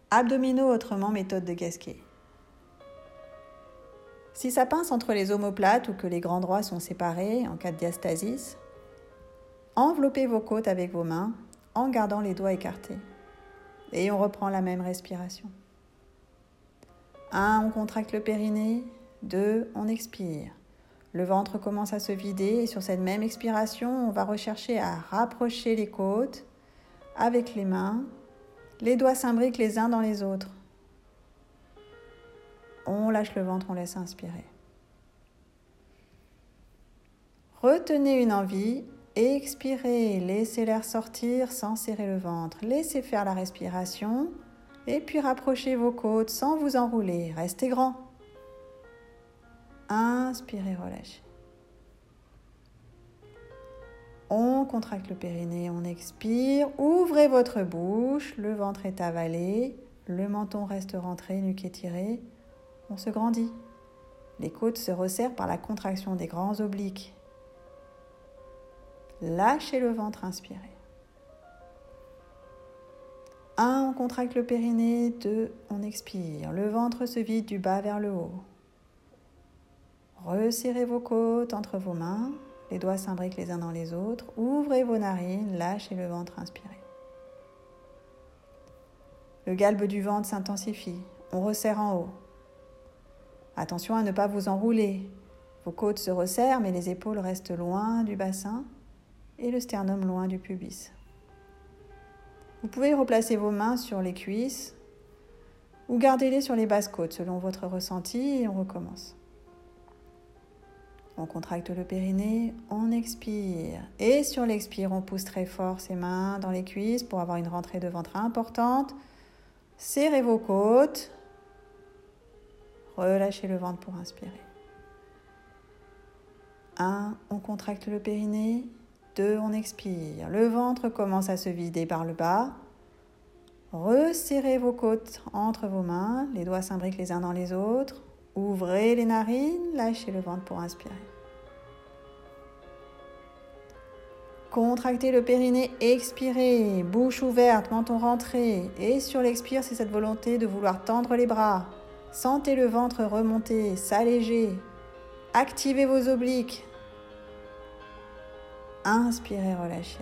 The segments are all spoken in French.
Abdominaux, autrement méthode de Gasquet. Si ça pince entre les omoplates ou que les grands droits sont séparés en cas de diastasis, enveloppez vos côtes avec vos mains en gardant les doigts écartés. Et on reprend la même respiration. 1, on contracte le périnée. 2, on expire. Le ventre commence à se vider et sur cette même expiration, on va rechercher à rapprocher les côtes avec les mains. Les doigts s'imbriquent les uns dans les autres. On lâche le ventre, on laisse inspirer. Retenez une envie, expirez, laissez l'air sortir sans serrer le ventre. Laissez faire la respiration et puis rapprochez vos côtes sans vous enrouler. Restez grand. Inspirez, relâchez. On contracte le périnée, on expire. Ouvrez votre bouche, le ventre est avalé, le menton reste rentré, nuque étirée. On se grandit. Les côtes se resserrent par la contraction des grands obliques. Lâchez le ventre, inspirez. 1, on contracte le périnée. 2, on expire. Le ventre se vide du bas vers le haut. Resserrez vos côtes entre vos mains. Les doigts s'imbriquent les uns dans les autres. Ouvrez vos narines, lâchez le ventre, inspirez. Le galbe du ventre s'intensifie. On resserre en haut. Attention à ne pas vous enrouler. Vos côtes se resserrent, mais les épaules restent loin du bassin et le sternum loin du pubis. Vous pouvez replacer vos mains sur les cuisses ou gardez-les sur les basses côtes selon votre ressenti et on recommence. On contracte le périnée, on expire. Et sur l'expire, on pousse très fort ses mains dans les cuisses pour avoir une rentrée de ventre importante. Serrez vos côtes. Relâchez le ventre pour inspirer. 1, on contracte le périnée. 2, on expire. Le ventre commence à se vider par le bas. Resserrez vos côtes entre vos mains. Les doigts s'imbriquent les uns dans les autres. Ouvrez les narines, lâchez le ventre pour inspirer. Contractez le périnée, expirez, bouche ouverte, menton rentré. Et sur l'expire, c'est cette volonté de vouloir tendre les bras. Sentez le ventre remonter, s'alléger. Activez vos obliques. Inspirez, relâchez.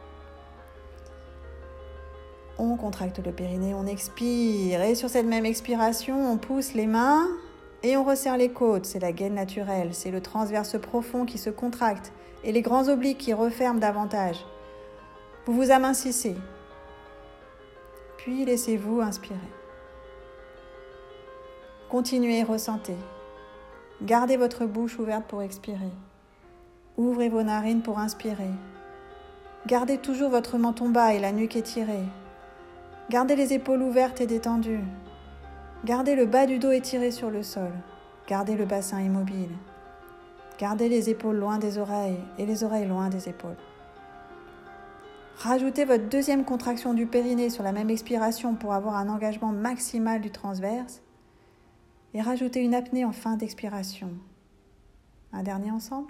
On contracte le périnée, on expire. Et sur cette même expiration, on pousse les mains et on resserre les côtes. C'est la gaine naturelle, c'est le transverse profond qui se contracte et les grands obliques qui referment davantage. Vous vous amincissez. Puis laissez-vous inspirer. Continuez, ressentez. Gardez votre bouche ouverte pour expirer. Ouvrez vos narines pour inspirer. Gardez toujours votre menton bas et la nuque étirée. Gardez les épaules ouvertes et détendues. Gardez le bas du dos étiré sur le sol. Gardez le bassin immobile. Gardez les épaules loin des oreilles et les oreilles loin des épaules. Rajoutez votre deuxième contraction du périnée sur la même expiration pour avoir un engagement maximal du transverse. Et rajoutez une apnée en fin d'expiration. Un dernier ensemble.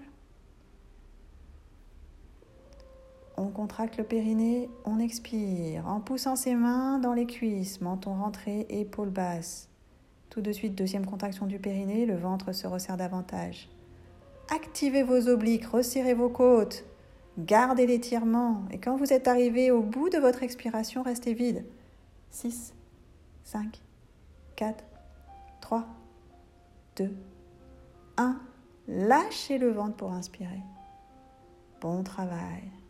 On contracte le périnée, on expire, en poussant ses mains dans les cuisses, menton rentré, épaules basses. Tout de suite, deuxième contraction du périnée, le ventre se resserre davantage. Activez vos obliques, resserrez vos côtes, gardez l'étirement. Et quand vous êtes arrivé au bout de votre expiration, restez vide. 6, 5, 4, 3, 2, 1. Lâchez le ventre pour inspirer. Bon travail.